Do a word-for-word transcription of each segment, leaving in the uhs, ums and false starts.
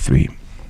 three.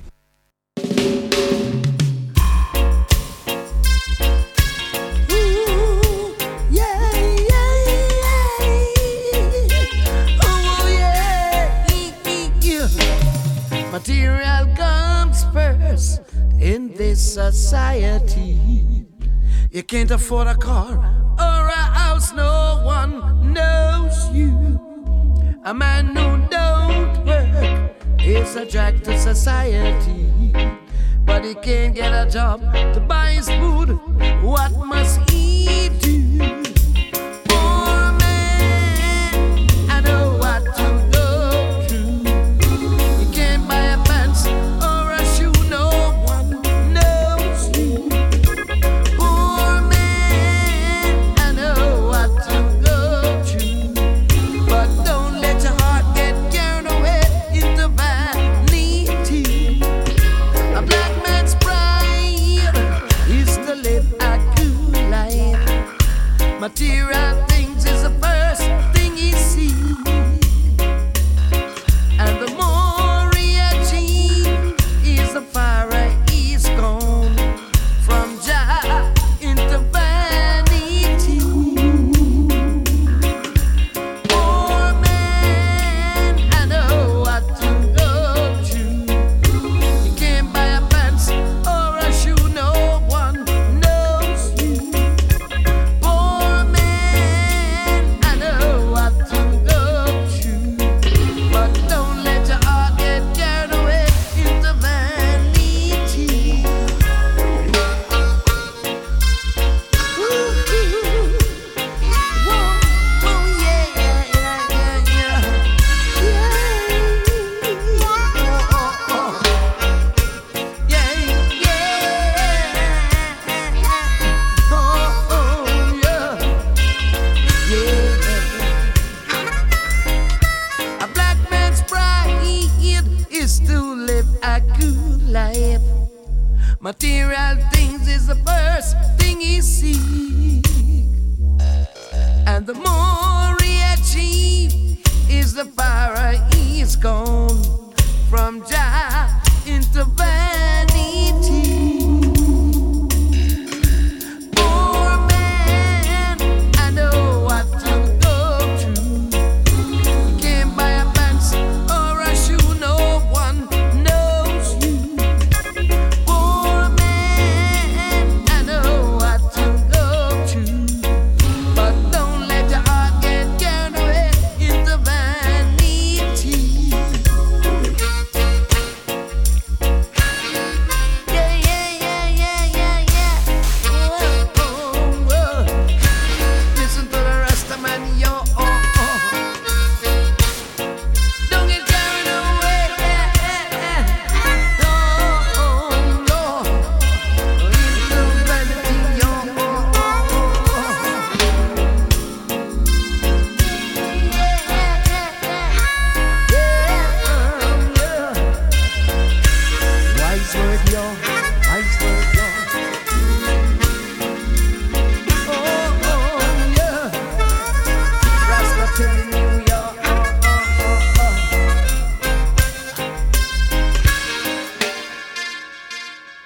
Material comes first in this society. You can't afford a car or a house, no one knows you. A man who don't work is a drag to society. But he can't get a job to buy his food. What must he do? Poor man, I know what to go through. You can't buy a pants or a shoe, no one knows you. Poor man, I know what to go through. But don't let your heart get carried away into vanity. A black man's pride is to live a good life. Material things is the first thing he sees. And the more he achieves, is the farther he's gone from Jah into vanity. Poor man, I know what to go through. You can't buy a pants or a shoe, no one knows you. Poor man, I know what to go through. But don't let your heart get carried away into vanity. Ooh, whoa, whoa, yeah, yeah, yeah, yeah. Yeah, oh, oh, oh. Yeah, yeah. Oh, oh, yeah. Yeah. A black man's pride is to live a good life. Material things is the first thing he sees. And the more he achieves, is the farther he's gone from Jah into vanity.